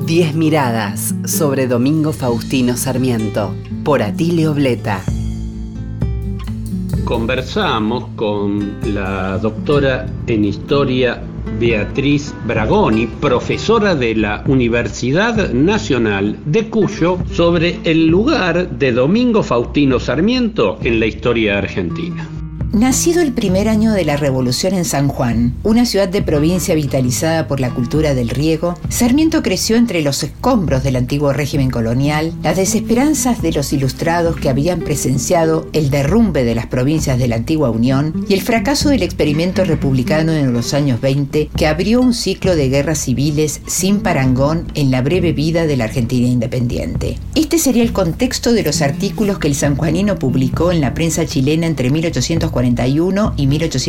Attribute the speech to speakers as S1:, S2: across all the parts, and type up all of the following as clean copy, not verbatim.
S1: 10 miradas sobre Domingo Faustino Sarmiento, por Atilio Bleta.
S2: Conversamos con la doctora en Historia Beatriz Bragoni, profesora de la Universidad Nacional de Cuyo, sobre el lugar de Domingo Faustino Sarmiento en la historia argentina.
S3: Nacido el primer año de la Revolución en San Juan, una ciudad de provincia vitalizada por la cultura del riego, Sarmiento creció entre los escombros del antiguo régimen colonial, las desesperanzas de los ilustrados que habían presenciado el derrumbe de las provincias de la antigua Unión y el fracaso del experimento republicano en los años 20, que abrió un ciclo de guerras civiles sin parangón en la breve vida de la Argentina independiente. Este sería el contexto de los artículos que el sanjuanino publicó en la prensa chilena entre 1841 y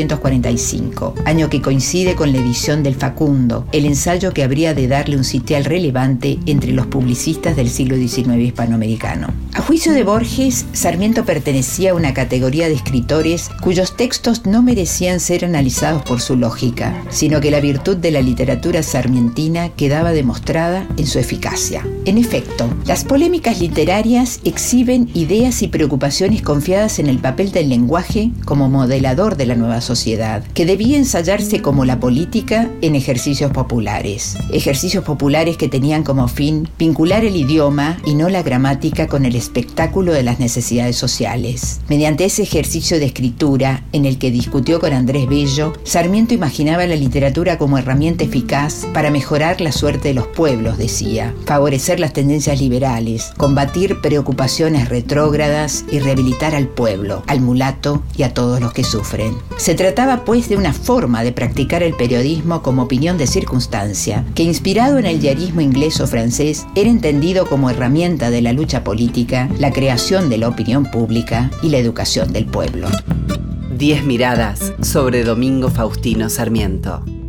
S3: 1845, año que coincide con la edición del Facundo, el ensayo que habría de darle un sitial relevante entre los publicistas del siglo XIX hispanoamericano. A juicio de Borges, Sarmiento pertenecía a una categoría de escritores cuyos textos no merecían ser analizados por su lógica, sino que la virtud de la literatura sarmientina quedaba demostrada en su eficacia. En efecto, las polémicas literarias exhiben ideas y preocupaciones confiadas en el papel del lenguaje como modelador de la nueva sociedad, que debía ensayarse como la política en ejercicios populares que tenían como fin vincular el idioma y no la gramática con el espectáculo de las necesidades sociales. Mediante ese ejercicio de escritura, en el que discutió con Andrés Bello, Sarmiento imaginaba la literatura como herramienta eficaz para mejorar la suerte de los pueblos, decía, favorecer las tendencias liberales, combatir preocupaciones retrógradas y rehabilitar al pueblo, al mulato y a todos los que sufren. Se trataba pues de una forma de practicar el periodismo como opinión de circunstancia, que inspirado en el diarismo inglés o francés, era entendido como herramienta de la lucha política, la creación de la opinión pública y la educación del pueblo.
S1: 10 miradas sobre Domingo Faustino Sarmiento.